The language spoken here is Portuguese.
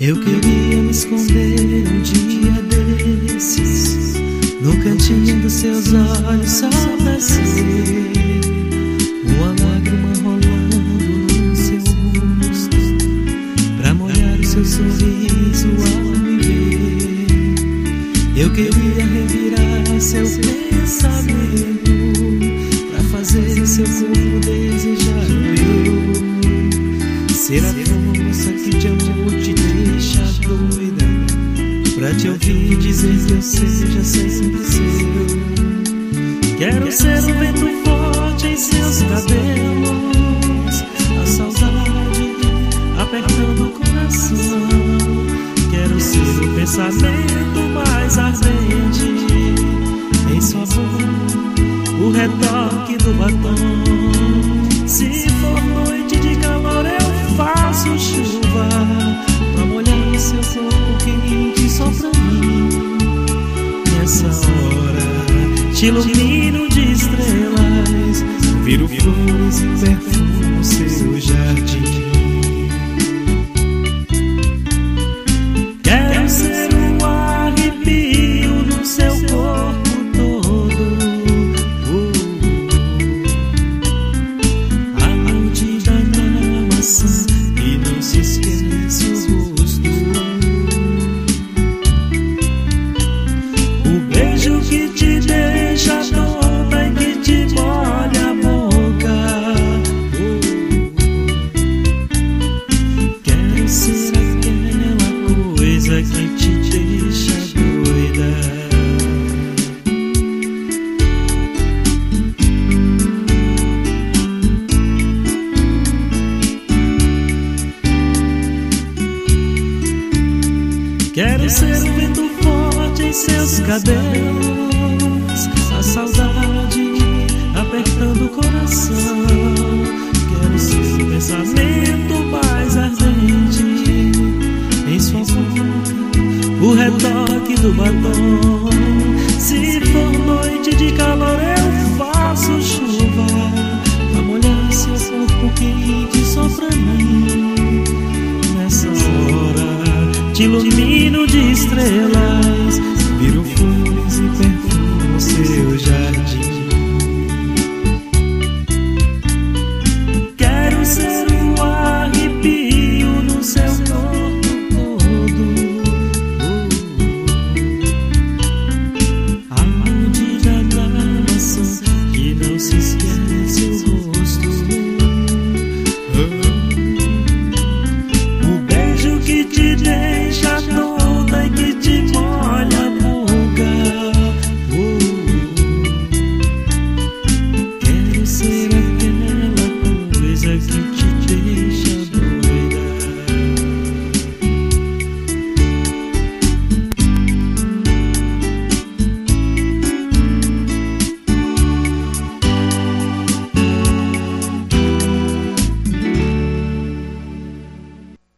Eu queria me esconder um dia desses, no cantinho dos seus olhos só pra ser uma lágrima rolando no seu rosto, pra molhar o seu sorriso ao me ver. Eu queria revirar seu pensamento, pra fazer o seu corpo desejar o meu, ser a força que de amor te deixa doida, pra te ouvir dizer que eu seja sempre seu. Quero ser o vento forte em seus cabelos, a saudade apertando o coração. Quero ser o pensamento mais ardente em sua boca, o retoque do batom. Se for noite de calor eu faço chuva, pra molhar seu corpo quente só pra mim. Nessa hora te ilumino de estrelas, viro flores e perfumo seu jardim. Quero ser um arrepio no seu corpo todo, a mordida na maçã e não se esquece o rosto, o beijo que te deixa tonta e que te molha a boca. Quero ser aquela coisa que te deixa doida. Quero ser o vento forte em seus cabelos, a saudade apertando o coração. Quero ser o pensamento mais ardente em sua boca, o retoque do batom. Se for noite de calor eu faço chuva, pra molhar seu corpo quente só pra mim. Nessa hora te ilumino de estrelas,